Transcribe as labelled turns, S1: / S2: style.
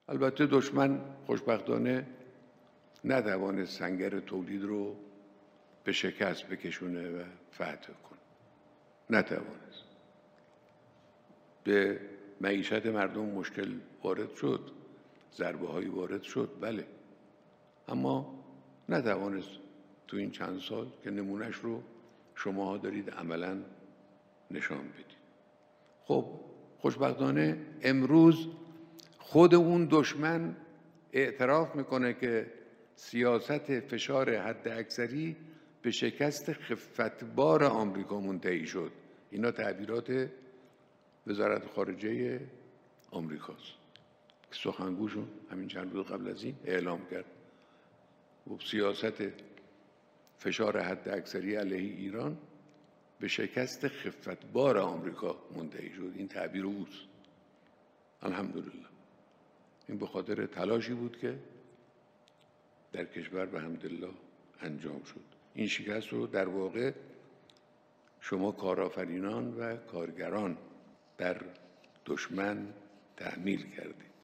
S1: البته دشمن خوشبختانه نتوانست سنگر تولید رو به شکست بکشونه و فتح کنه. نتوانست. به معیشت مردم مشکل وارد شد، ضربه هایی وارد شد، بله، اما نتوانست تو این چند سال که نمونهش رو شماها دارید عملاً نشان بدید. خب خوشبختانه امروز خود اون دشمن اعتراف میکنه که سیاست فشار حداکثری به شکست خفتبار آمریکا منتهی شد. اینا تعبیرات وزارت خارجه آمریکاست. سخنگوشون همین چند روز قبل از این اعلام کرد و سیاست فشار حداکثری علیه ایران به شکست خفتبار آمریکا منتهی شد. این تعبیر اوست. الحمدلله. این به خاطر تلاشی بود که در کشور به حمدالله انجام شد. این شکست رو در واقع شما کارآفرینان و کارگران در دشمن تحمیل کردید.